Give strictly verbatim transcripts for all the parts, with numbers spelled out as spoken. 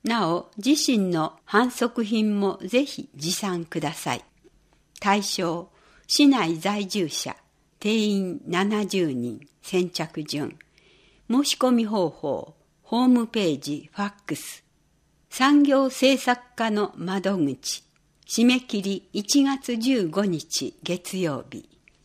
なお、自身の販促品もぜひ持参ください。対象、市内在住者、定員ななじゅうにん、先着順。申し込み方法、ホームページ、ファックス。産業政策課の窓口。締め切りいちがつじゅうごにち月曜日。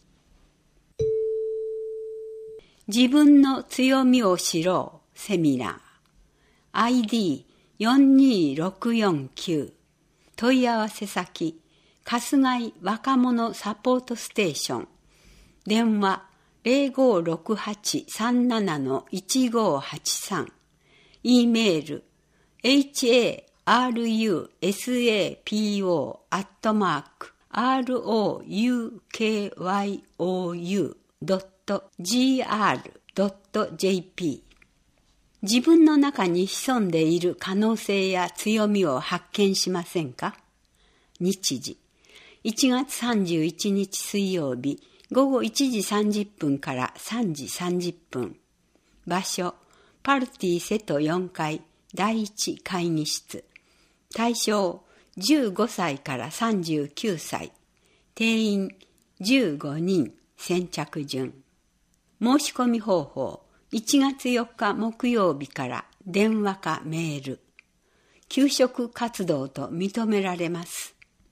自分の強みを知ろうセミナー。アイディーよんにーろくよんきゅう。問い合わせ先、春日井若者サポートステーション。電話ゼロごろくはちさんなないちごはちさん。E メール エイチエーアールユーエスエーピーオー アットマーク アールオーユーケーワイオーユー ドット ジーアール ドット ジェーピー。自分の中に潜んでいる可能性や強みを発見しませんか？日時いちがつさんじゅういちにち水曜日ごごいちじさんじゅっぷんからさんじさんじゅっぷん。場所パルティ瀬戸よんかいだいいち会議室。対象じゅうごさいからさんじゅうきゅうさい。定員じゅうごにん、先着順。申し込み方法いちがつよっか木曜日から電話かメール。給食活動と認められます。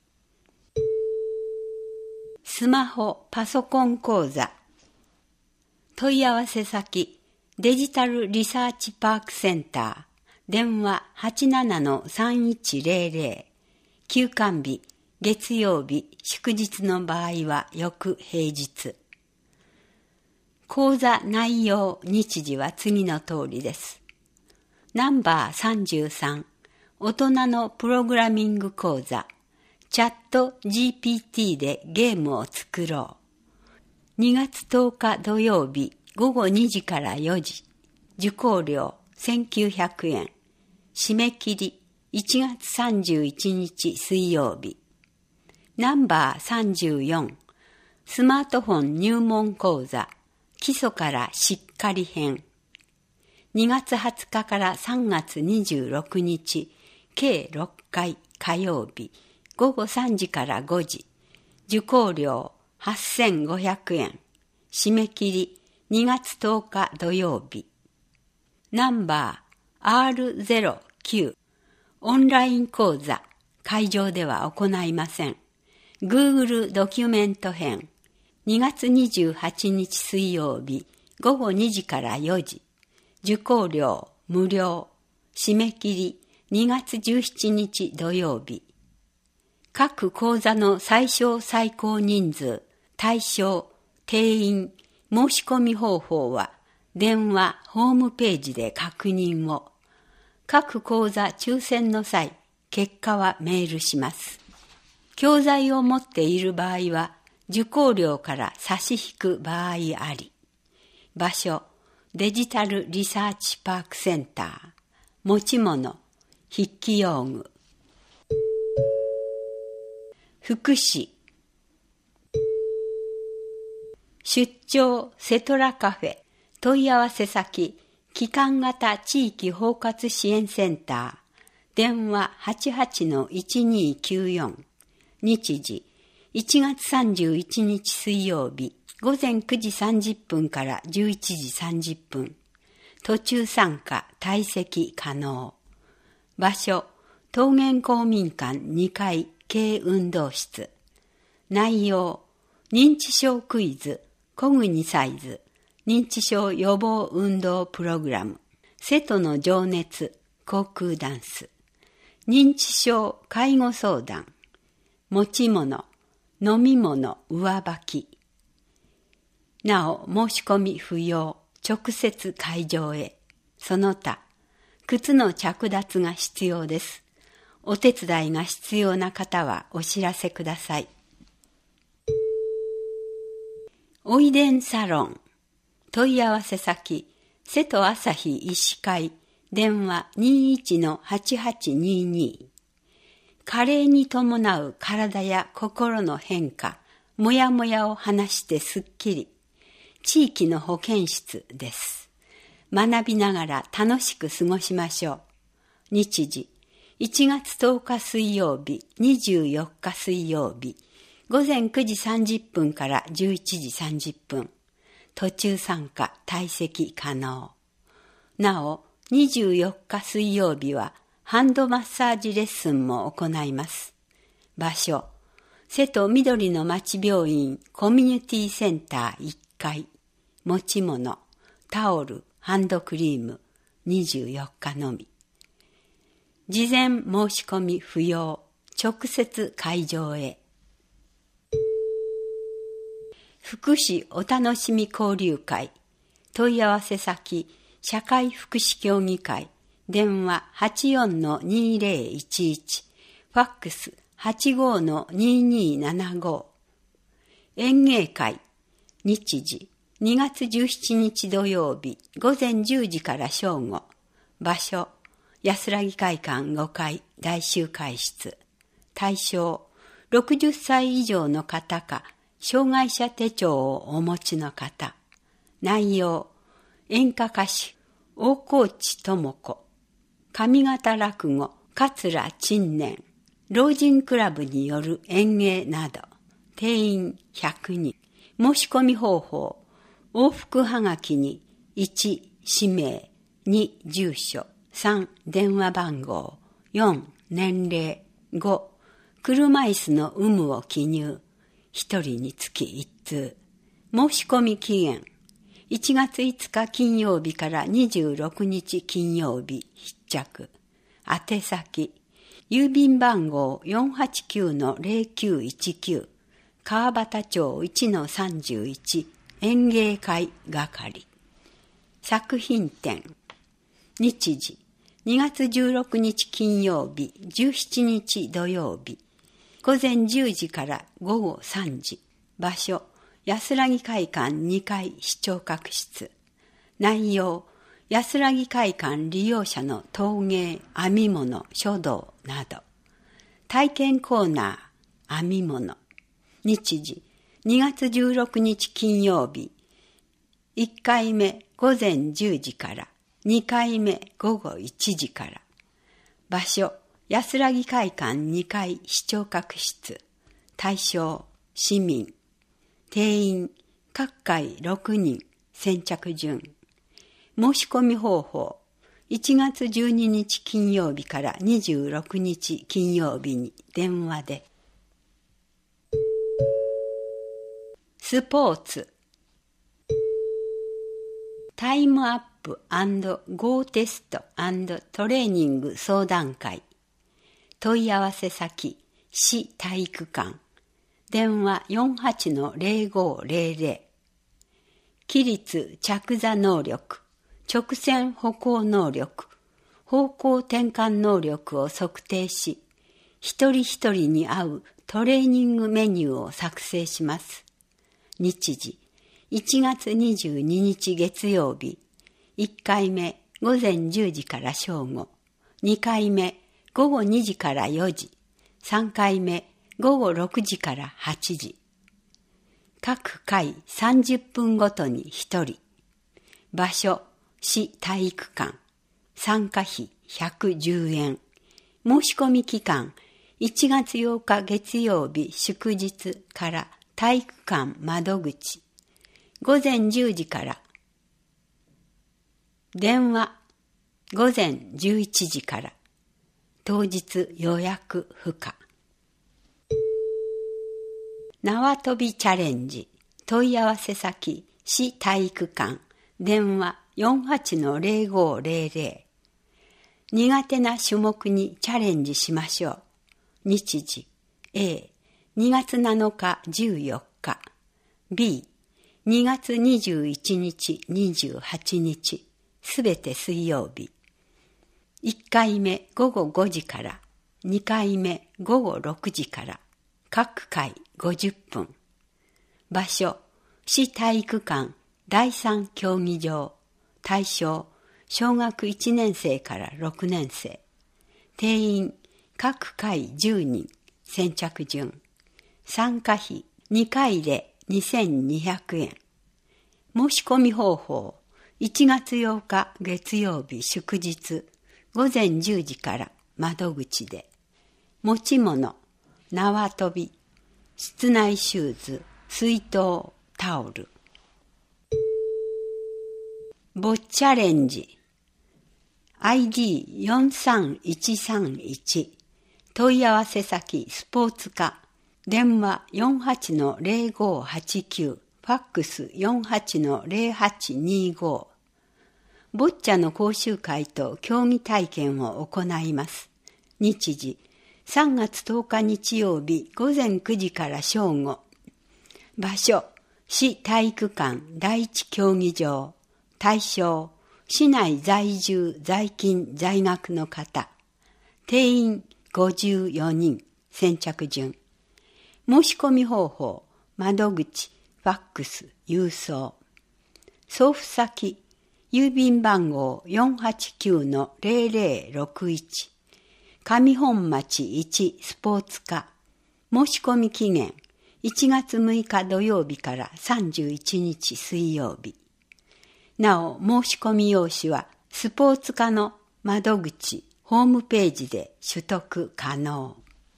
スマホ、パソコン講座。問い合わせ先、デジタルリサーチパークセンター。電話 はちななのさんいちゼロゼロ。休館日、月曜日、祝日の場合は翌平日。講座内容、日時は次の通りです。ナンバーさんじゅうさん、大人のプログラミング講座。チャット ジーピーティー でゲームを作ろう。にがつとおか土曜日ごごにじからよじ。受講料せんきゅうひゃくえん。締め切りいちがつさんじゅういちにち水曜日。ナンバーさんじゅうよん。スマートフォン入門講座。基礎からしっかり編。にがつはつかからさんがつにじゅうろくにち。計ろっかい火曜日。ごごさんじからごじ。受講料はっせんごひゃくえん。締め切りにがつとおか土曜日。ナンバー アールゼロきゅう。オンライン講座。会場では行いません。Google ドキュメント編。にがつにじゅうはちにち水曜日ごごにじからよじ。受講料無料。締め切りにがつじゅうしちにち土曜日。各講座の最小最高人数、対象、定員、申し込み方法は、電話、ホームページで確認を。各講座抽選の際、結果はメールします。教材を持っている場合は、受講料から差し引く場合あり。場所、デジタルリサーチパークセンター。持ち物、筆記用具。福祉。出張セトラカフェ。問い合わせ先、機関型地域包括支援センター。電話 はちはちのいちにーきゅうよん。日時、いちがつさんじゅういちにち水曜日、ごぜんくじさんじゅっぷんからじゅういちじさんじゅっぷん。途中参加、退席可能。場所、桃源公民館にかい軽運動室。内容、認知症クイズ、小国サイズ、認知症予防運動プログラム、瀬戸の情熱、航空ダンス、認知症介護相談、持ち物、飲み物上履き。なお、申し込み不要、直接会場へ。その他、靴の着脱が必要です。お手伝いが必要な方はお知らせください。おいでんサロン。問い合わせ先、瀬戸朝日医師会、電話 にいちのはちはちにーにー。加齢に伴う体や心の変化、もやもやを話してすっきり。地域の保健室です。学びながら楽しく過ごしましょう。日時、 いちがつとおか水曜日、にじゅうよっか水曜日、午前くじさんじゅっぷんからじゅういちじさんじゅっぷん、途中参加退席可能。なお、にじゅうよっか水曜日はハンドマッサージレッスンも行います。場所、瀬戸緑の町病院コミュニティセンターいっかい。持ち物、タオル、ハンドクリーム、にじゅうよっかのみ。事前申し込み不要、直接会場へ。福祉お楽しみ交流会、問い合わせ先、社会福祉協議会、電話 はちよんのにぜろいちいち、ファックス はちごのににーななご。演芸会、日時、にがつじゅうしちにち土曜日、午前じゅうじから正午。場所、安らぎ会館ごかい大集会室。対象、ろくじゅっさい以上の方か、障害者手帳をお持ちの方。内容、演歌歌手、大河内智子。上方落語、桂陳年。老人クラブによる演芸など。定員ひゃくにん。申し込み方法、往復はがきにいち氏名、に住所、さん電話番号、よん年齢、ご車椅子の有無を記入、ひとりにつきいち通。申し込み期限、いちがついつか金曜日からにじゅうろくにち金曜日必着。宛先、郵便番号 よんはちきゅうのぜろきゅういちきゅう、川端町 いちのさんじゅういち、演芸会係。作品展。日時、にがつじゅうろくにち金曜日、じゅうしちにち土曜日。午前じゅうじから午後さんじ。場所、安らぎ会館にかい視聴覚室。内容、安らぎ会館利用者の陶芸、編み物、書道など。体験コーナー、編み物。日時、にがつじゅうろくにち金曜日。いっかいめ午前じゅうじから、にかいめ午後いちじから。場所、安らぎ会館にかい視聴覚室。対象、市民。定員、各回ろくにん。先着順。申し込み方法、いちがつじゅうににち金曜日からにじゅうろくにち金曜日に電話で。スポーツ。タイムアップ&ゴーテスト&トレーニング相談会。問い合わせ先、市体育館。電話 よんはちのぜろごぜろぜろ。起立着座能力、直線歩行能力、方向転換能力を測定し、一人一人に合うトレーニングメニューを作成します。日時、いちがつにじゅうににち月曜日、いっかいめ午前じゅうじから正午、にかいめ午後にじからよじ、さんかいめ午後ろくじからはちじ。各回さんじゅっぷんごとにひとり。場所、市体育館。参加費ひゃくじゅうえん。申し込み期間、いちがつようか月曜日祝日から体育館窓口。午前じゅうじから。電話、午前じゅういちじから。当日予約不可。縄跳びチャレンジ。問い合わせ先、市体育館。電話 よんはちのぜろごぜろぜろ。苦手な種目にチャレンジしましょう。日時 A、にがつなのかじゅうよっか。B、にがつにじゅういちにちにじゅうはちにち。すべて水曜日。いっかいめ午後ごじから、にかいめ午後ろくじから。各回ごじゅっぷん。場所、市体育館だいさん競技場。対象、小学いちねんせいからろくねんせい。定員、各回じゅうにん。先着順。参加費にかいでにせんにひゃくえん。申し込み方法、いちがつようか月曜日祝日、午前じゅうじから窓口で、持ち物、縄跳び、室内シューズ、水筒、タオル。ボッチャレンジ アイディーよんさんいちさんいち 問い合わせ先スポーツ課電話 よんはちのゼロごはちきゅう ファックス よんはちのゼロはちにご。ボッチャの講習会と競技体験を行います。日時さんがつとおか日曜日午前くじから正午。場所市体育館第一競技場。対象市内在住在勤在学の方。定員ごじゅうよにん。先着順。申し込み方法窓口ファックス郵送。送付先郵便番号 よんはちきゅうのゼロゼロろくいち 上本町いちスポーツ課。申し込み期限いちがつむいか土曜日からさんじゅういちにち水曜日。なお、申し込み用紙はスポーツ課の窓口ホームページで取得可能。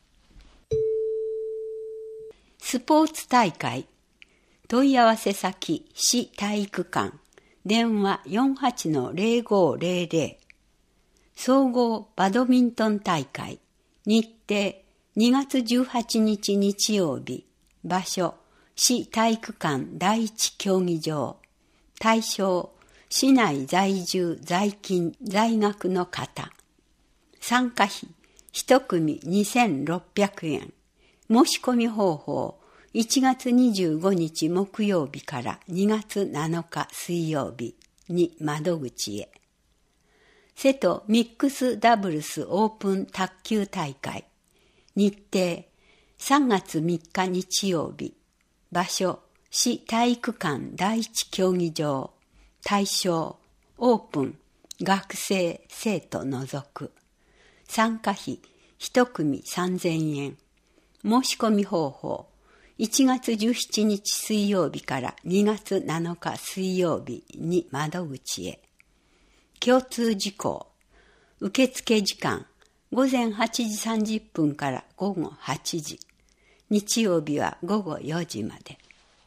スポーツ大会問い合わせ先市体育館電話 よんはちのゼロごゼロゼロ。総合バドミントン大会日程にがつじゅうはちにち日曜日。場所市体育館第一競技場。対象市内在住在勤在学の方。参加費一組にせんろっぴゃくえん。申し込み方法いちがつにじゅうごにち木曜日からにがつなのか水曜日に窓口へ。瀬戸ミックスダブルスオープン卓球大会日程さんがつみっか日曜日。場所市体育館第一競技場。対象オープン学生生徒除く。参加費一組さんぜんえん。申し込み方法いちがつじゅうしちにち水曜日からにがつなのか水曜日に窓口へ。共通事項受付時間ごぜんはちじさんじゅっぷんからごごはちじ。日曜日はごごよじまで。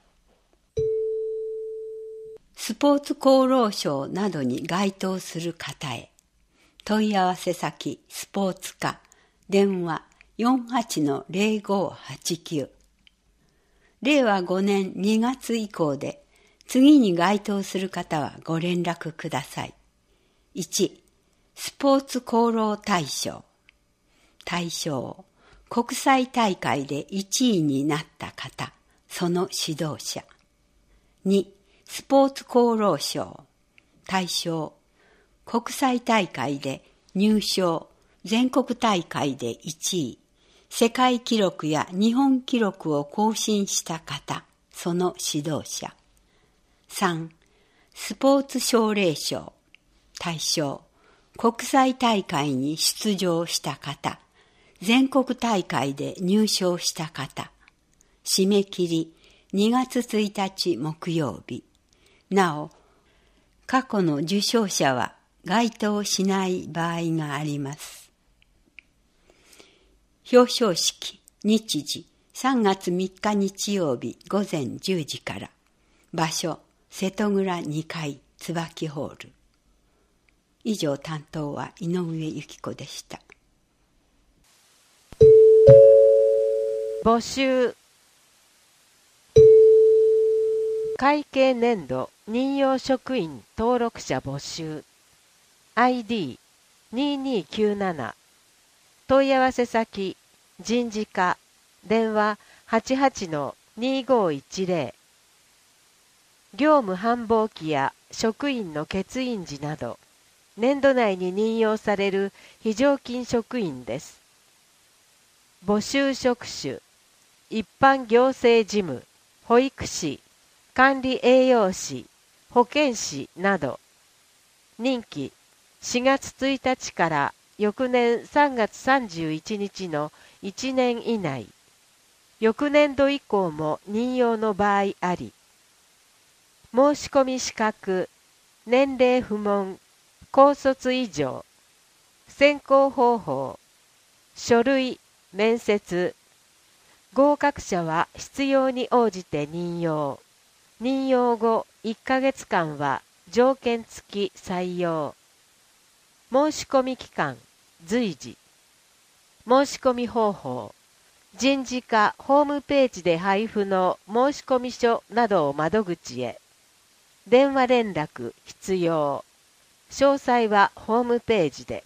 スポーツ厚労省などに該当する方へ。問い合わせ先スポーツ課電話 よんはちのゼロごはちきゅう。れいわごねんにがつ以降で次に該当する方はご連絡ください。いち. スポーツ厚労大賞。対象国際大会でいちいになった方、その指導者。に. スポーツ厚労省。対象国際大会で入賞、全国大会でいちい、世界記録や日本記録を更新した方、その指導者。さん. スポーツ奨励賞。対象国際大会に出場した方、全国大会で入賞した方。締め切りにがつついたち木曜日。なお、過去の受賞者は該当しない場合があります。表彰式日時さんがつみっか日曜日午前じゅうじから。場所瀬戸蔵にかい椿ホール。以上担当は井上由紀子でした。 募集会計年度任用職員登録者募集 アイディーににきゅうなな 問い合わせ先人事課電話 はちはちのにごいちゼロ 業務繁忙期や職員の欠員時など年度内に任用される非常勤職員です。募集職種一般行政事務、保育士、管理栄養士、保健師など。任期しがつついたちから翌年さんがつさんじゅういちにちのいちねん以内。翌年度以降も任用の場合あり。申し込み資格、年齢不問、高卒以上。 選考方法、書類、面接。合格者は必要に応じて任用。任用後いっかげつかんは条件付き採用。申し込み期間、随時。申し込み方法、人事課ホームページで配布の申込書などを窓口へ。電話連絡必要。詳細はホームページで。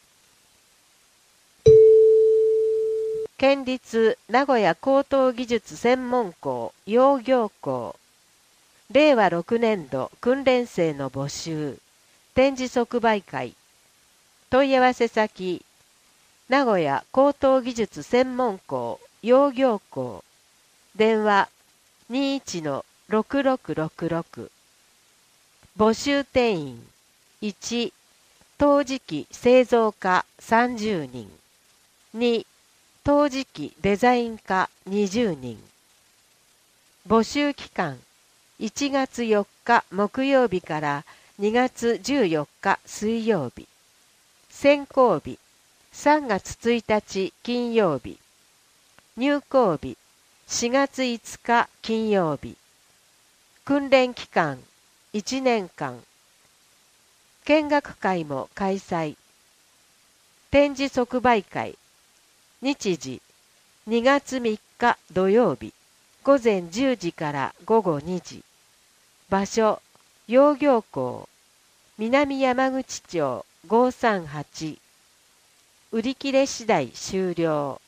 県立名古屋高等技術専門校養業校れいわろくねんど訓練生の募集展示即売会問い合わせ先名古屋高等技術専門校養業校電話 にいちのろくろくろくろく 募集定員いち陶磁器製造家さんじゅうにんに陶磁器デザイン科にじゅうにん募集期間いちがつよっか木曜日からにがつじゅうよっか水曜日選考日さんがつついたち金曜日入校日しがついつか金曜日訓練期間いちねんかん見学会も開催展示即売会日時にがつみっか土曜日ごぜんじゅうじからごごにじ場所養業校南山口町ごさんはち売り切れ次第終了。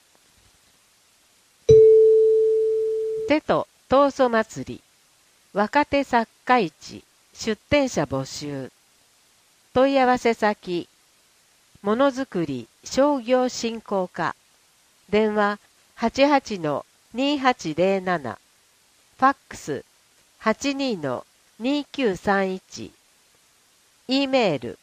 手と闘争祭り若手作家市出展者募集問い合わせ先ものづくり商業振興課電話 はちはちのにはちぜろなな ファックス はちにのにきゅうさんいち E メール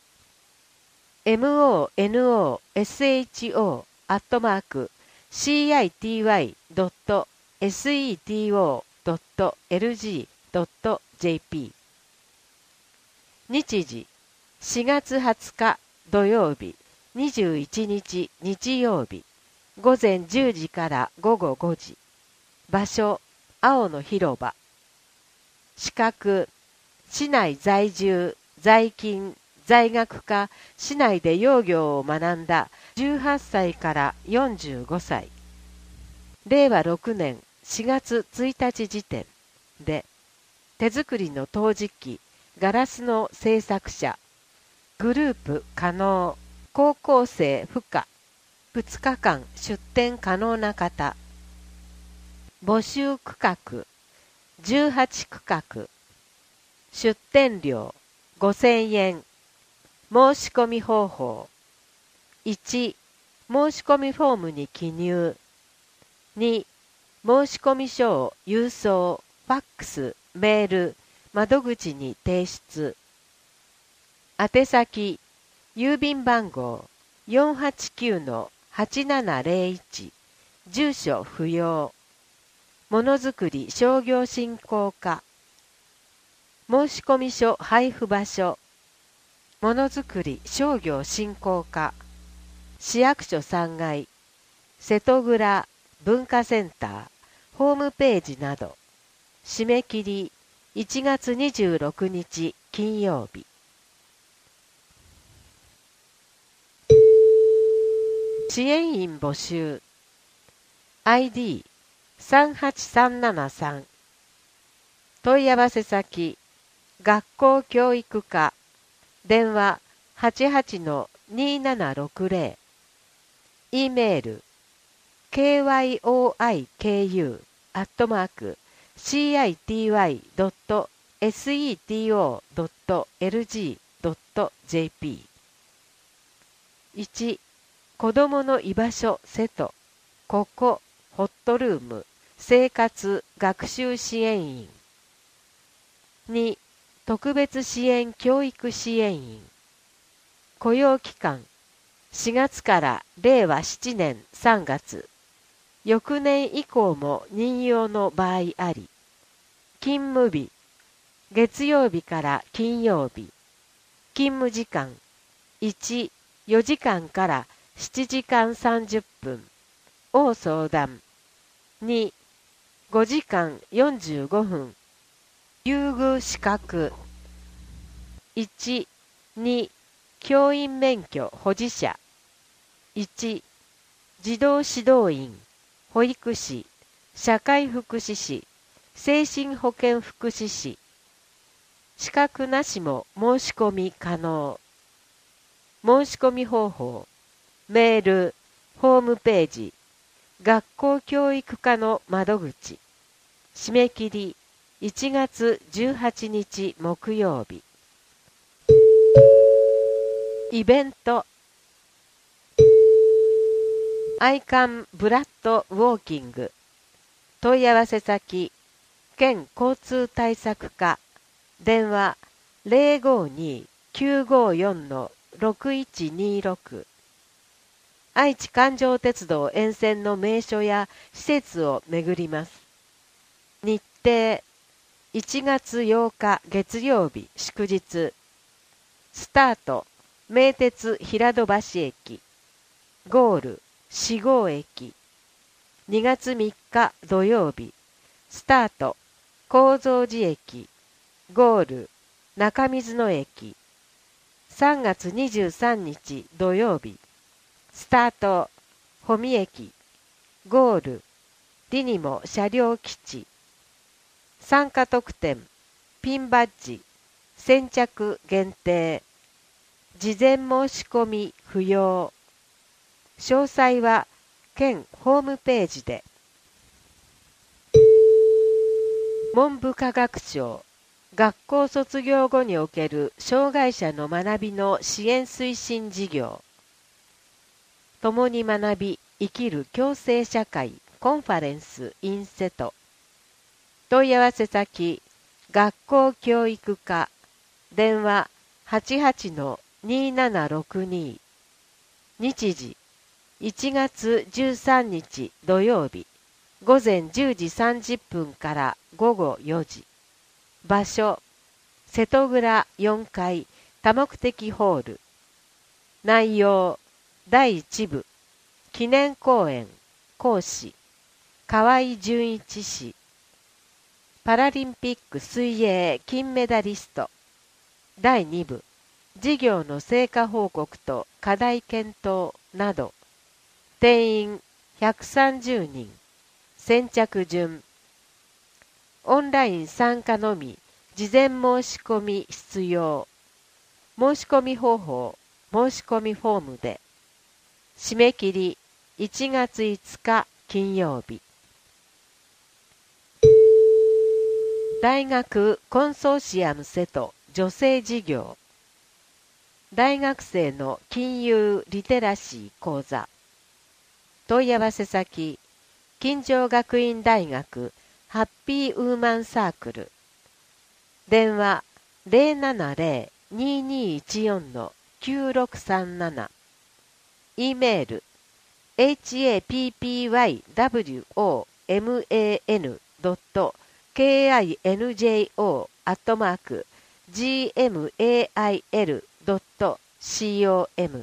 モノソ アットマーク シーアイティーワイ ドット セト ドット エルジー ドット ジェーピー 日時しがつはつか土曜日にじゅういちにち日曜日ごぜんじゅうじからごごごじ場所青の広場資格市内在住在勤在学科市内で養業を学んだじゅうはっさいからよんじゅうごさいれいわろくねんしがつついたち時点で手作りの陶磁器ガラスの製作者グループ可能高校生不可ふつかかん出展可能な方募集区画じゅうはちくかく出展料ごせんえん申し込み方法いち申し込みフォームに記入に申し込み書を郵送ファックスメール窓口に提出宛先郵便番号 よんはちきゅうのはちななぜろいち 住所不要ものづくり商業振興課申込書配布場所ものづくり商業振興課市役所さんがい瀬戸倉文化センターホームページなど締め切りいちがつにじゅうろくにち金曜日支援員募集 アイディーさんはちさんななさん 問い合わせ先学校教育課電話 はちはちのにななろくぜろ E メール ケーワイオーアイケーユー アットマーク シーアイティーワイ ドット セト ドット エルジー ドット ジェーピー いち子どもの居場所瀬戸ここホットルーム生活学習支援員に特別支援教育支援員雇用期間しがつかられいわななねんさんがつ翌年以降も任用の場合あり勤務日月曜日から金曜日勤務時間いちよじかんからしちじかんさんじゅっぷんを相談。に、ごじかんよんじゅうごふん優遇資格。いち、に、教員免許保持者。いち、児童指導員、保育士、社会福祉士、精神保健福祉士。資格なしも申し込み可能。申し込み方法、メール、ホームページ、学校教育課の窓口。締め切りいちがつじゅうはちにち木曜日。イベント。アイカンブラッドウォーキング。問い合わせ先、県交通対策課。電話 ゼロごに きゅうごよん ろくいちにろく。愛知環状鉄道沿線の名所や施設を巡ります。日程いちがつようか月曜日祝日。スタート名鉄平戸橋駅。ゴール四郷駅。にがつみっか土曜日。スタート高蔵寺駅。ゴール中水野駅。さんがつにじゅうさんにち土曜日。スタート保見駅。ゴールリニモ車両基地。参加特典ピンバッジ先着限定。事前申し込み不要。詳細は県ホームページで。文部科学省学校卒業後における障害者の学びの支援推進事業。共に学び生きる共生社会コンファレンス in 瀬戸。問い合わせ先学校教育課。電話 はちはちのにななろくに。日時いちがつじゅうさんにち土曜日ごぜんじゅうじさんじゅっぷんからごごよじ。場所瀬戸蔵よんかい多目的ホール。内容だいいち部記念講演。講師河合純一氏。パラリンピック水泳金メダリスト。だいに部事業の成果報告と課題検討など。定員ひゃくさんじゅうにん。先着順。オンライン参加のみ。事前申し込み必要。申し込み方法申し込みフォームで。締め切りいちがついつか金曜日。大学コンソーシアム瀬戸女性事業。大学生の金融リテラシー講座。問い合わせ先金城学院大学ハッピーウーマンサークル。電話 ゼロななゼロ ににいちよん きゅうろくさんなな。 E メール ハッピーウーマン ドット キンジョ アットマーク ジーエムエーアイエル ドット コム。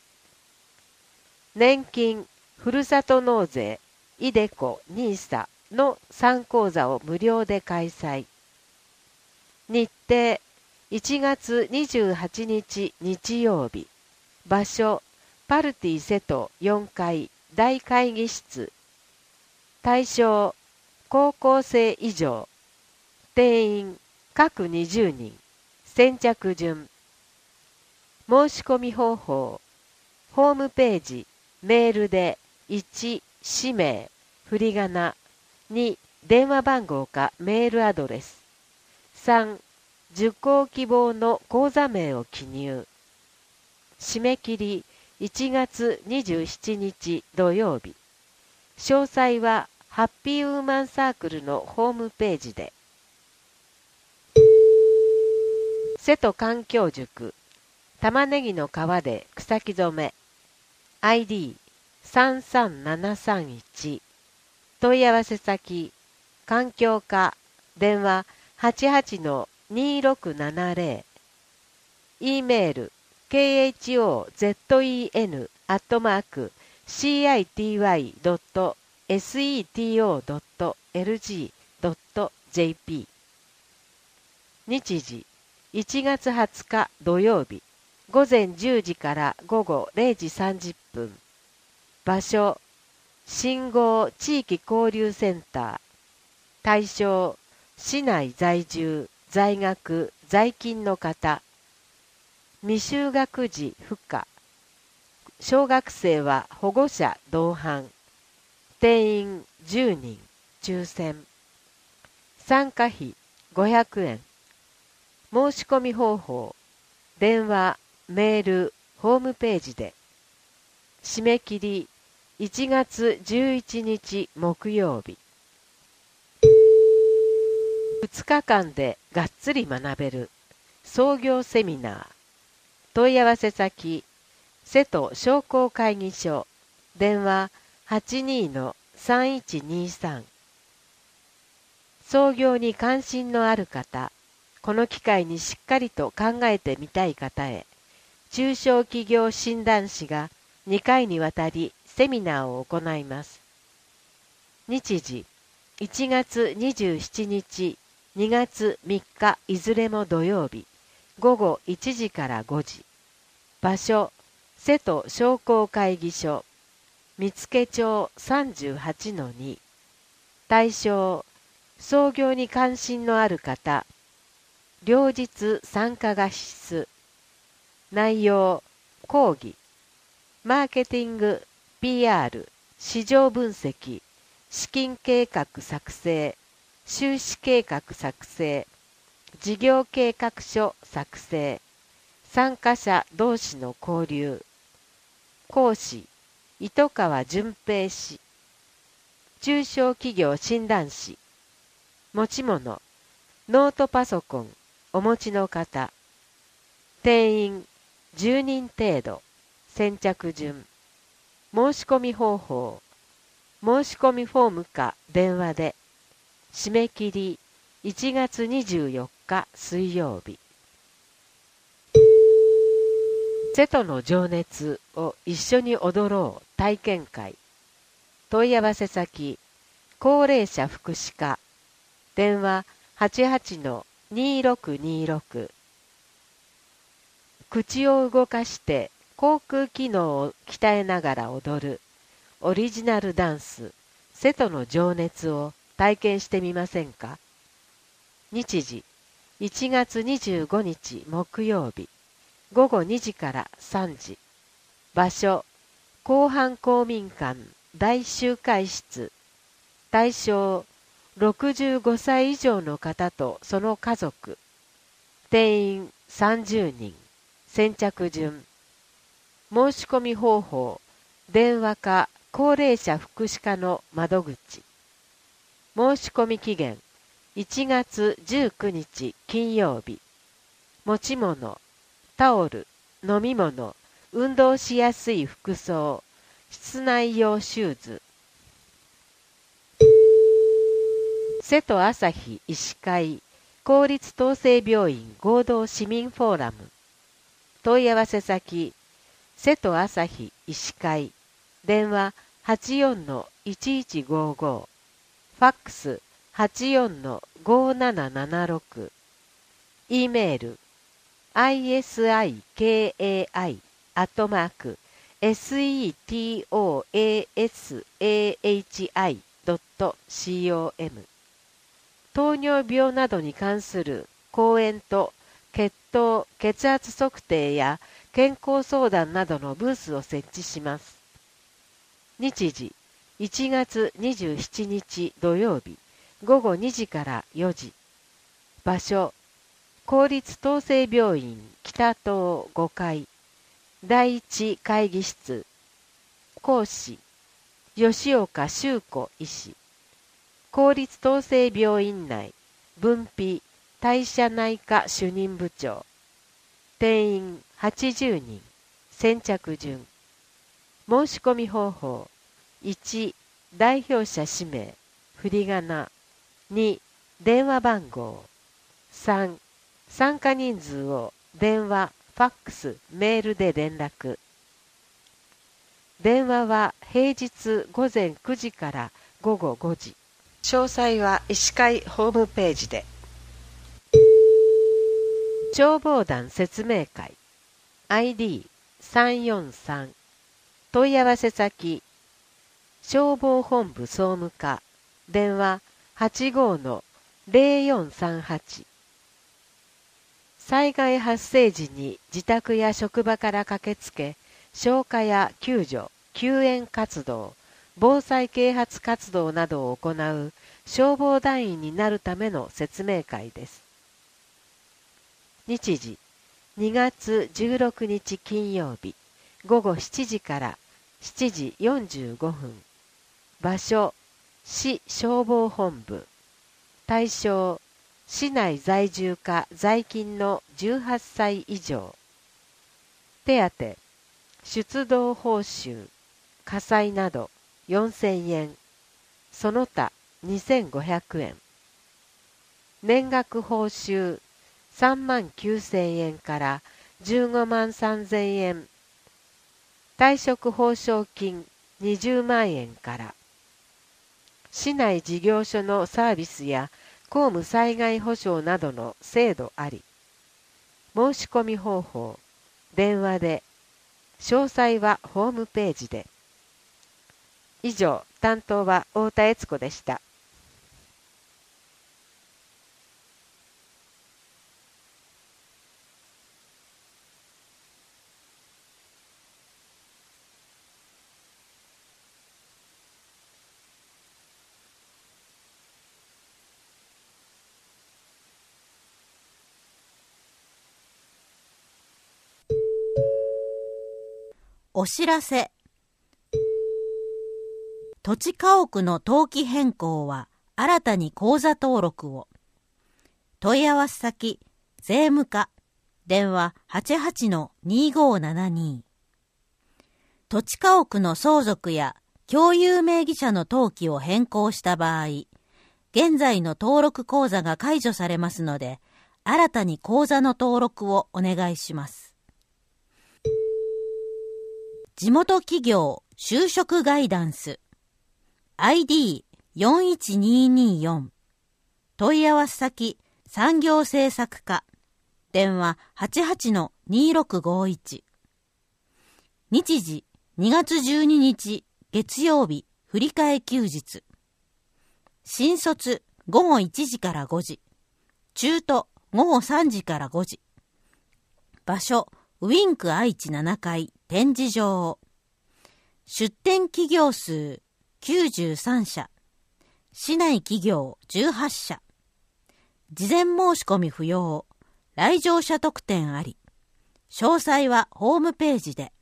年金ふるさと納税イデコニーサの参考座を無料で開催。日程いちがつにじゅうはちにち日曜日。場所パルティ瀬戸よんかい大会議室。対象高校生以上。定員各にじゅうにん。先着順。申し込み方法ホームページメールでいち氏名振り仮名。に電話番号かメールアドレス。さん受講希望の講座名を記入。締め切りいちがつにじゅうしちにち土曜日。詳細はハッピーウーマンサークルのホームページで。瀬戸環境塾玉ねぎの皮で草木染め アイディーさんさんななさんいち。問い合わせ先環境課。電話 はちはちのにろくななゼロ。E メールケーエイチオーゼットイーエヌ アットマーク シーアイティーワイ ドット セト ドット エルジー ドット ジェーピー。 日時いちがつはつか土曜日午前じゅうじから午後れいじさんじゅっぷん。場所信号地域交流センター。対象市内在住在学在勤の方。未就学児不可。小学生は保護者同伴。定員じゅうにん抽選。参加費ごひゃくえん。申し込み方法電話メールホームページで。締め切りいちがつじゅういちにち木曜日。ふつかかんでがっつり学べる創業セミナー。問い合わせ先瀬戸商工会議所。電話 はちにーのさんいちにさん。創業に関心のある方、この機会にしっかりと考えてみたい方へ、中小企業診断士がにかいにわたりセミナーを行います。日時いちがつにじゅうしちにち、にがつみっかいずれも土曜日、午後いちじからごじ。場所瀬戸商工会議所。見附町 さんじゅうはちのに。対象創業に関心のある方。両日参加が必須。内容講義マーケティング ピーアール 市場分析資金計画作成収支計画作成事業計画書作成参加者同士の交流。講師糸川純平氏。中小企業診断士。持ち物ノートパソコンお持ちの方。定員じゅうにん程度。先着順。申し込み方法申し込みフォームか電話で。締め切りいちがつにじゅうよっか水曜日。瀬戸の情熱を一緒に踊ろう体験会。問い合わせ先高齢者福祉課。電話 はちはちのにろくにろく。口を動かして口腔機能を鍛えながら踊るオリジナルダンス瀬戸の情熱を体験してみませんか。日時いちがつにじゅうごにち木曜日午後にじからさんじ。場所広範公民館大集会室。対象ろくじゅうごさい以上の方とその家族。定員さんじゅうにん。先着順。申し込み方法電話か高齢者福祉課の窓口。申し込み期限いちがつじゅうくにち金曜日。持ち物タオル飲み物運動しやすい服装室内用シューズ。瀬戸朝日医師会公立統制病院合同市民フォーラム。問い合わせ先瀬戸朝日医師会。電話 はちよんのいちいちごご。ファックス はちよんのごななななろく。E メール アイエスアイケーエーアイ アットマーク セトアサヒ ドットコム。糖尿病などに関する講演と血糖血圧測定や健康相談などのブースを設置します。日時いちがつにじゅうしちにち土曜日午後にじからよじ。場所公立統制病院北棟ごかいだいいち会議室。講師吉岡修子医師。公立統制病院内分泌代謝内科主任部長。定員はちじゅうにん。先着順。申し込み方法いち代表者氏名振り仮名。に電話番号。さん参加人数を電話ファックス、メールで連絡。電話は平日午前くじから午後ごじ。詳細は医師会ホームページで。消防団説明会 アイディーさんよんさん 問い合わせ先消防本部総務課電話 はちごのゼロよんさんはち。災害発生時に自宅や職場から駆けつけ消火や救助、救援活動、防災啓発活動などを行う消防団員になるための説明会です。日時にがつじゅうろくにち金曜日ごごしちじからしちじよんじゅうごふん。場所市消防本部。対象市内在住か在勤のじゅうはっさい以上。手当出動報酬火災などよんせんえん、その他にせんごひゃくえん。年額報酬さんまんきゅうせんえんからじゅうごまんさんぜんえん。退職報奨金にじゅうまんえんから。市内事業所のサービスや公務災害保障などの制度あり。申し込み方法、電話で。詳細はホームページで。以上、担当は太田悦子でした。 お知らせ。土地家屋の登記変更は新たに口座登録を。問い合わせ先税務課電話 はちはちのにごーななに。土地家屋の相続や共有名義者の登記を変更した場合、現在の登録口座が解除されますので、新たに口座の登録をお願いします。地元企業就職ガイダンス アイディーよんいちにーにーよん。問い合わせ先産業政策課電話 はちはちのにろくごいち。日時にがつじゅうににち月曜日振り替え休日。新卒ごごいちじからごじ、中途ごごさんじからごじ。場所ウィンク愛知ななかい展示場。出展企業数きゅうじゅうさんしゃ、市内企業じゅうはっしゃ。事前申し込み不要、来場者特典あり。詳細はホームページで。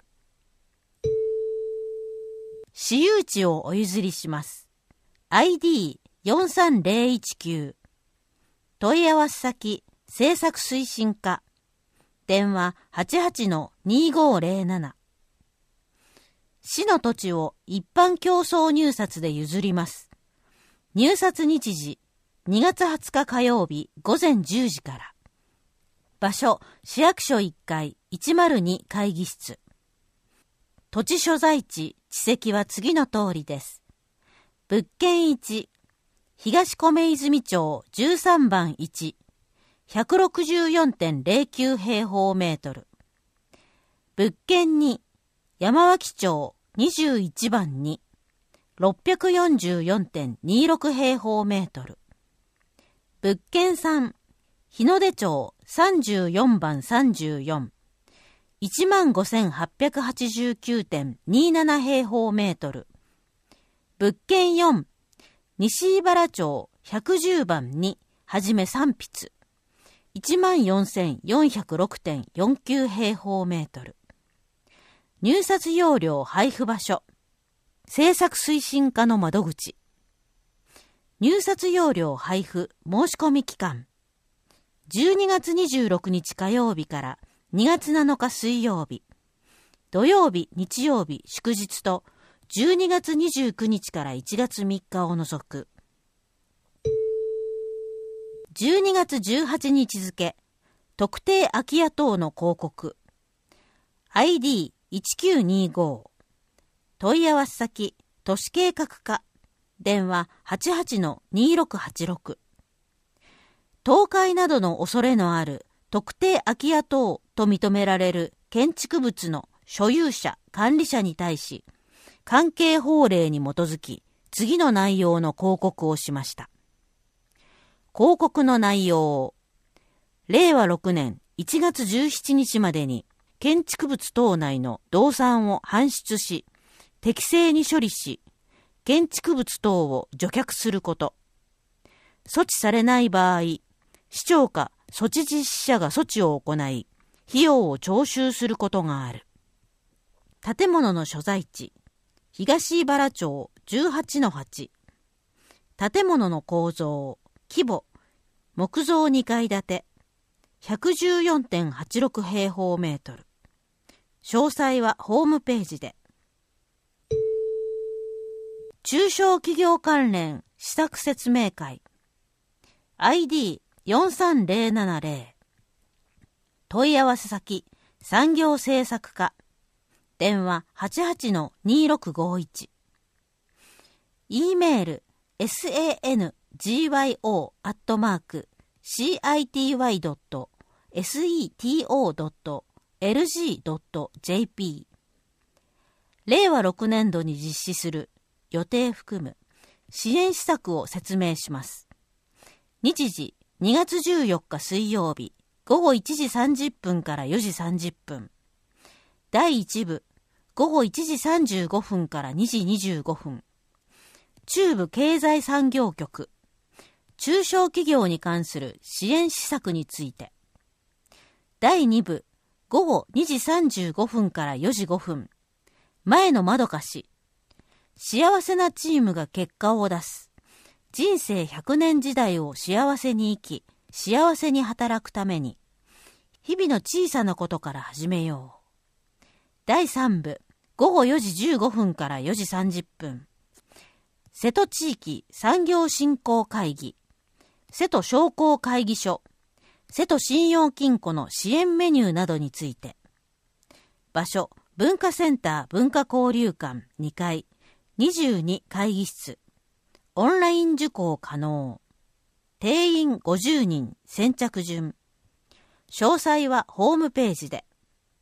私有地をお譲りします。アイディーよんさんぜろいちきゅう。問い合わせ先政策推進課電話 はちはちのにごーぜろなな。市の土地を一般競争入札で譲ります。入札日時にがつはつか火曜日ごぜんじゅうじから。場所市役所いっかいいちまるに会議室。土地所在地地籍は次の通りです。物件いち東米泉町じゅうさんばんいち ひゃくろくじゅうよんてんぜろきゅう平方メートル。物件に山脇町にじゅういちばんに ろっぴゃくよんじゅうよんてんにろく平方メートル。物件さん日の出町さんじゅうよんばんさんじゅうよん いちまんごせんはっぴゃくはちじゅうきゅうてんになな平方メートル。物件よん西茨町ひゃくじゅうばんにはじめさん筆 いちまんよんせんよんひゃくろくてんよんきゅう平方メートル。入札要領配布場所政策推進課の窓口。入札要領配布申し込み期間じゅうにがつにじゅうろくにち火曜日からにがつなのか水曜日、土曜日日曜日祝日とじゅうにがつにじゅうくにちからいちがつみっかを除く。じゅうにがつじゅうはちにち付特定空き家等の広告アイディーいちきゅうにご 問い合わせ先都市計画課電話 はちはちのにろくはちろく 倒壊などの恐れのある特定空き家等と認められる建築物の所有者管理者に対し関係法令に基づき次の内容の広告をしました。広告の内容、れいわろくねんいちがつじゅうしちにちまでに建築物等内の動産を搬出し、適正に処理し、建築物等を除却すること。措置されない場合、市長か措置実施者が措置を行い、費用を徴収することがある。建物の所在地、東茨町 じゅうはちのはち。建物の構造、規模、木造にかい建て、ひゃくじゅうよんてんはちろくへいほうメートル。詳細はホームページで。中小企業関連施策説明会 アイディーよんさんぜろななぜろ 問い合わせ先産業政策課電話 はちはちのにろくごいち E メール エスエーエヌジーワイオー アットマーク シーアイティーワイドットエスイーティーオードットエルジードットジェーピー れいわろくねんどに実施する予定含む支援施策を説明します。日時にがつじゅうよっか水曜日ごごいちじさんじゅっぷんからよじさんじゅっぷん。だいいち部ごごいちじさんじゅうごふんからにじにじゅうごふん。中部経済産業局中小企業に関する支援施策について。だいに部ごごにじさんじゅうごふんからよじごふん。前の窓貸し。幸せなチームが結果を出す。人生ひゃくねん時代を幸せに生き、幸せに働くために、日々の小さなことから始めよう。だいさん部ごごよじじゅうごふんからよじさんじゅっぷん。瀬戸地域産業振興会議。瀬戸商工会議所。瀬戸信用金庫の支援メニューなどについて。場所、文化センター文化交流館にかい、にじゅうに会議室。オンライン受講可能。定員ごじゅうにん、先着順。詳細はホームページで。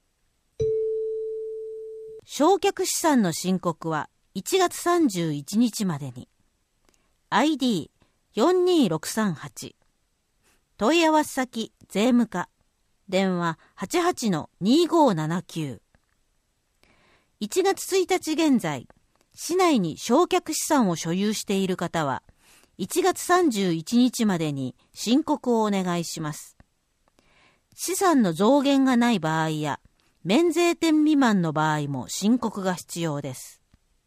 償却資産の申告はいちがつさんじゅういちにちまでに。アイディーよんにろくさんはち。問い合わせ先税務課。電話 はちはちのにごななきゅう。いちがつついたち現在、市内に償却資産を所有している方は、いちがつさんじゅういちにちまでに申告をお願いします。資産の増減がない場合や、免税店未満の場合も申告が必要です。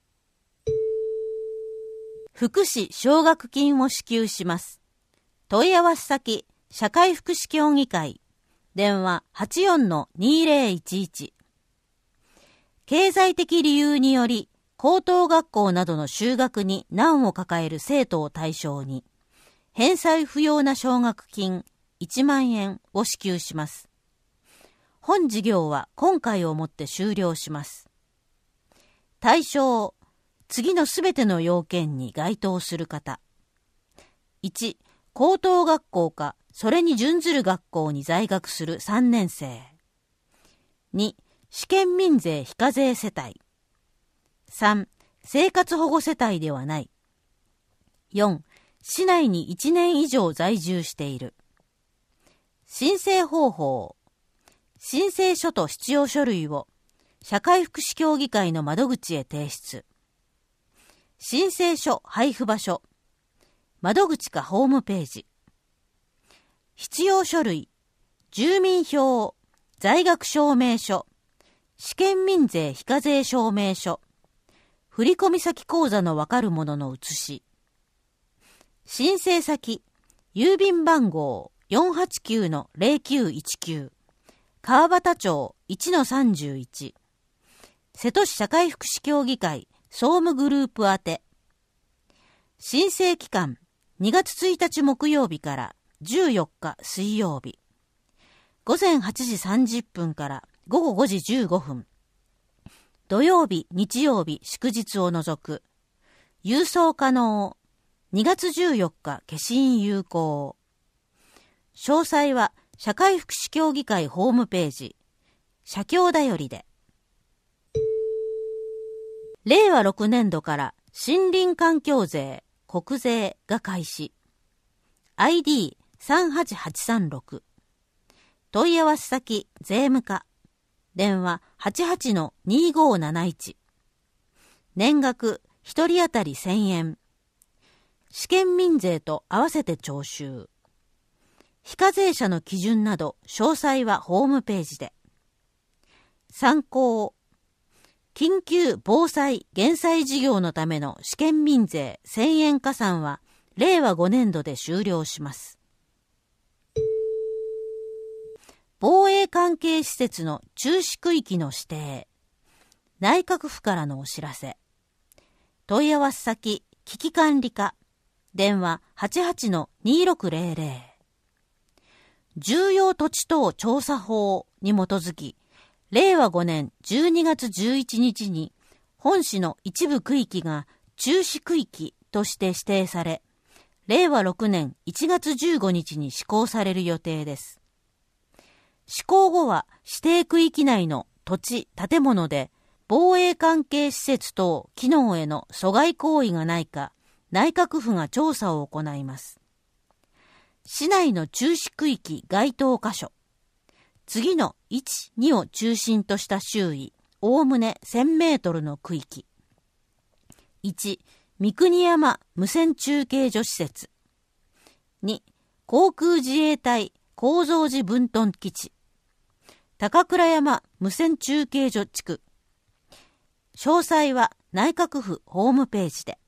福祉奨学金を支給します。問い合わせ先、社会福祉協議会。電話 はちよんのにぜろいちいち。経済的理由により、高等学校などの就学に難を抱える生徒を対象に、返済不要な奨学金いちまんえんを支給します。本事業は今回をもって終了します。対象、次のすべての要件に該当する方。いち、高等学校かそれに準ずる学校に在学するさんねんせい。に、試験民税非課税世帯。さん、生活保護世帯ではない。よん、市内にいちねん以上在住している。申請方法。申請書と必要書類を社会福祉協議会の窓口へ提出。申請書配布場所。窓口かホームページ。必要書類。住民票、在学証明書、試験民税非課税証明書、振込先口座のわかるものの写し。申請先、郵便番号 よんはちきゅうのぜろきゅういちきゅう、川端町 いちのさんじゅういち、瀬戸市社会福祉協議会総務グループ宛て。申請期間、にがつついたち木曜日からじゅうよっか水曜日。午前はちじさんじゅっぷんからごごごじじゅうごふん。土曜日、日曜日、祝日を除く。郵送可能。にがつじゅうよっか消印有効。詳細は社会福祉協議会ホームページ、社協だよりで。れいわろくねんどから森林環境税、国税が開始。アイディーさんはちはちさんろく。問い合わせ先税務課。電話 はちはちのにごーなないち。年額ひとり当たりせんえん。試験民税と合わせて徴収。非課税者の基準など詳細はホームページで。参考。緊急防災減災事業のための試験民税せんえん加算はれいわごねんどで終了します。防衛関係施設の注視区域の指定。内閣府からのお知らせ。問い合わせ先危機管理課。電話 はちはちのにろくぜろぜろ。重要土地等調査法に基づき、れいわごねんじゅうにがつじゅういちにちに本市の一部区域が注視区域として指定され、れいわろくねんいちがつじゅうごにちに施行される予定です。施行後は指定区域内の土地、建物で防衛関係施設等機能への阻害行為がないか、内閣府が調査を行います。市内の注視区域該当箇所。次のいち、にを中心とした周囲、おおむねせんメートルの区域。いち、三国山無線中継所施設。に、航空自衛隊構造寺分屯基地。高倉山無線中継所地区。詳細は内閣府ホームページで。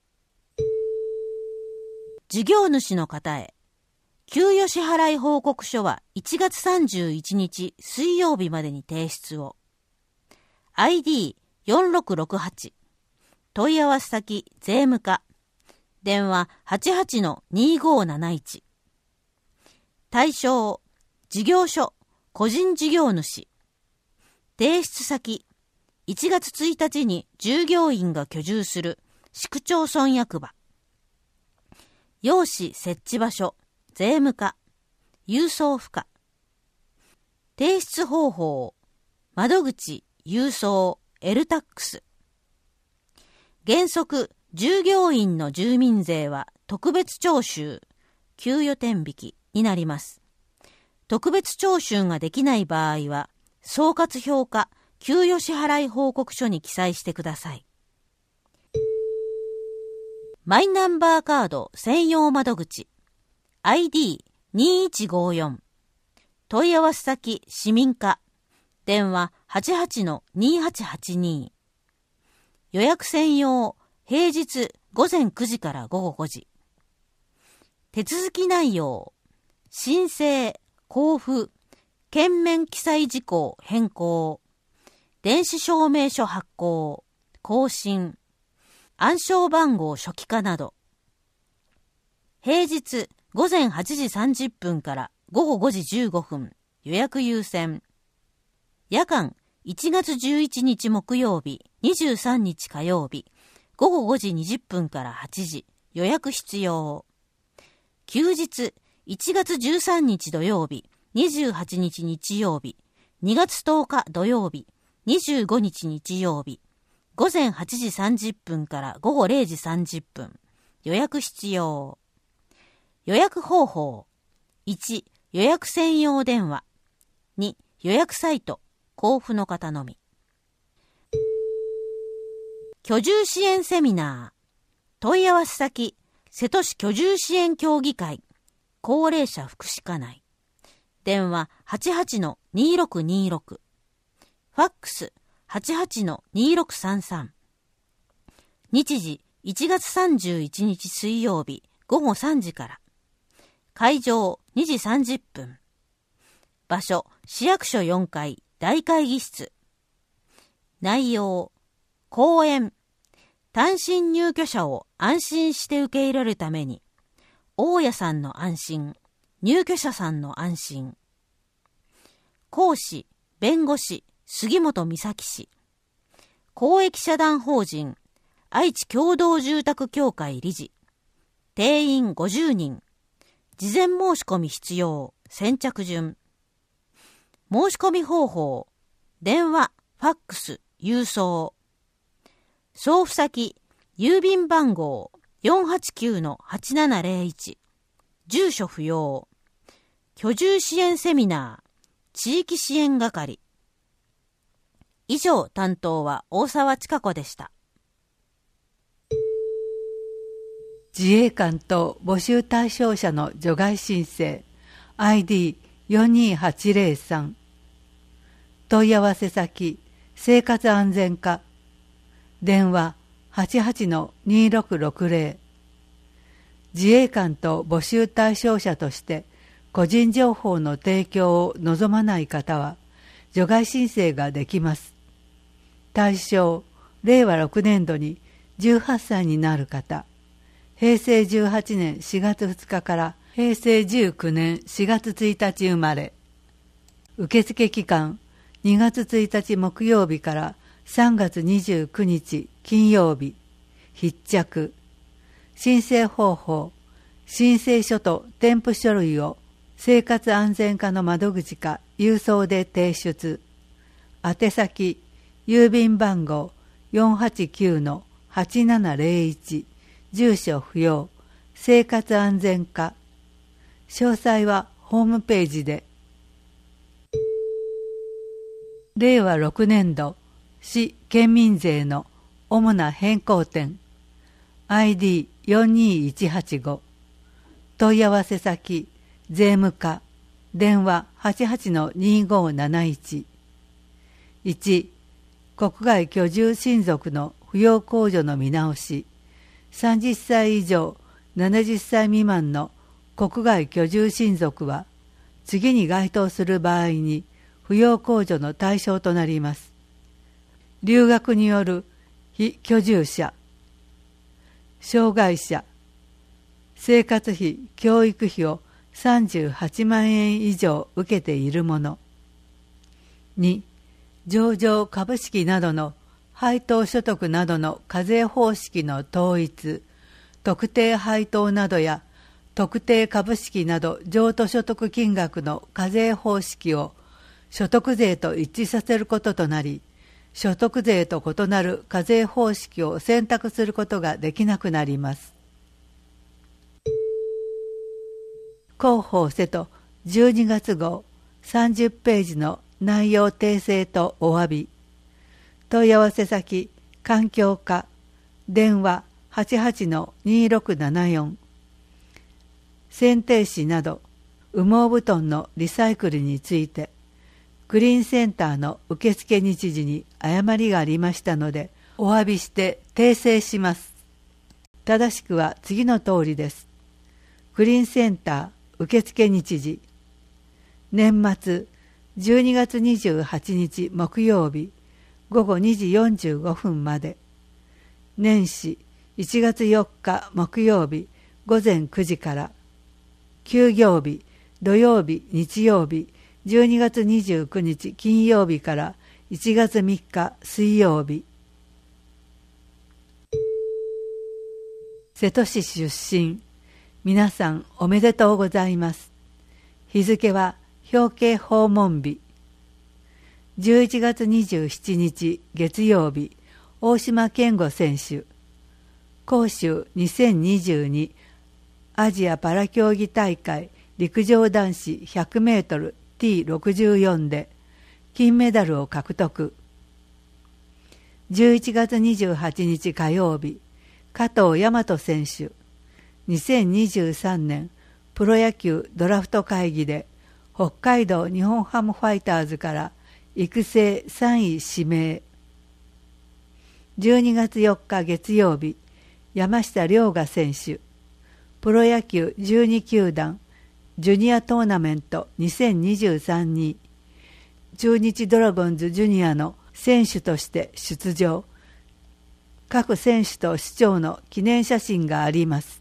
事業主の方へ。給与支払い報告書はいちがつさんじゅういちにち水曜日までに提出を。アイディーよんろくろくはち。問い合わせ先税務課。電話 はちはちのにごーなないち。対象、事業所、個人事業主。提出先、いちがつついたちに従業員が居住する市区町村役場。用紙設置場所、税務課、郵送付課。提出方法、窓口、郵送、エルタックス。原則、従業員の住民税は特別徴収、給与天引きになります。特別徴収ができない場合は、総括評価、給与支払い報告書に記載してください。マイナンバーカード専用窓口 アイディーにいちごよん。問い合わせ先市民課。電話 はちはちのにはちはちに。予約専用平日ごぜんくじからごごごじ。手続き内容、申請、交付、券面記載事項変更、電子証明書発行、更新、暗証番号初期化など。平日ごぜんはちじさんじゅっぷんからごごごじじゅうごふん、予約優先。夜間いちがつじゅういちにち木曜日、にじゅうさんにち火曜日、ごごごじにじゅっぷんからはちじ、予約必要。休日いちがつじゅうさんにち土曜日、にじゅうはちにち日曜日、にがつとおか土曜日、にじゅうごにち日曜日、ごぜんはちじさんじゅっぷんからごごれいじさんじゅっぷん、予約必要。予約方法。いち、予約専用電話。に、予約サイト、交付の方のみ。居住支援セミナー。問い合わせ先、瀬戸市居住支援協議会、高齢者福祉課内。電話 はちはちのにろくにろく。ファックス はちはちのにろくさんさん。日時いちがつさんじゅういちにち水曜日ごごさんじから。会場にじさんじゅっぷん。場所市役所よんかい大会議室。内容、講演。単身入居者を安心して受け入れるために、大家さんの安心、入居者さんの安心。講師、 弁護士杉本美咲氏、公益社団法人愛知共同住宅協会理事、定員ごじゅうにん、事前申し込み必要、先着順。申し込み方法、電話、ファックス、郵送。送付先、郵便番号 よんはちきゅうのはちななぜろいち、住所不要。居住支援セミナー、地域支援係。以上、担当は大沢千佳子でした。 自衛官と募集対象者の除外申請 アイディーよんにーはちぜろさん、 問い合わせ先生活安全課、電話 はちはちのにろくろくぜろ。 自衛官と募集対象者として個人情報の提供を望まない方は除外申請ができます。対象、れいわろくねんどにじゅうはっさいになる方、へいせいじゅうはちねんしがつふつかからへいせいじゅうきゅうねんしがつついたち生まれ。受付期間、にがつついたち木曜日からさんがつにじゅうくにち金曜日。必着。申請方法、申請書と添付書類を生活安全課の窓口か郵送で提出。宛先、郵便番号 よんはちきゅうのはちななぜろいち、住所不要、生活安全課。詳細はホームページで。れいわろくねんど市県民税の主な変更点 アイディーよんにーいちはちご、 問い合わせ先税務課、電話 はちはちのにごなないち。 いち、国外居住親族の扶養控除の見直し。さんじゅっさい以上ななじゅっさい未満の国外居住親族は次に該当する場合に扶養控除の対象となります。留学による非居住者、障害者、生活費・教育費をさんじゅうはちまんえん以上受けている者。に、上場株式などの配当所得などの課税方式の統一、特定配当などや特定株式など譲渡所得金額の課税方式を所得税と一致させることとなり、所得税と異なる課税方式を選択することができなくなります。広報せとじゅうにがつごうさんじゅっページの内容訂正とお詫び。問い合わせ先環境課、電話 はちはちのにろくななよん。剪定紙など羽毛布団のリサイクルについてグリーンセンターの受付日時に誤りがありましたのでお詫びして訂正します。正しくは次の通りです。グリーンセンター受付日時、年末じゅうにがつにじゅうはちにち木曜日ごごにじよんじゅうごふんまで、年始いちがつよっか木曜日ごぜんくじから、休業日土曜日日曜日じゅうにがつにじゅうくにち金曜日からいちがつみっか水曜日。瀬戸市出身、皆さんおめでとうございます。日付は表敬訪問日。じゅういちがつにじゅうしちにち月曜日、大島健吾選手。杭州にせんにじゅうにアジアパラ競技大会陸上男子ひゃくメートル ティーろくじゅうよん で金メダルを獲得。じゅういちがつにじゅうはちにち火曜日、加藤大和選手。にせんにじゅうさんねんプロ野球ドラフト会議で北海道日本ハムファイターズから育成さんい指名。じゅうにがつよっか月曜日、山下遼河選手。プロ野球じゅうにきゅうだんジュニアトーナメントにせんにじゅうさんに中日ドラゴンズジュニアの選手として出場。各選手と市長の記念写真があります。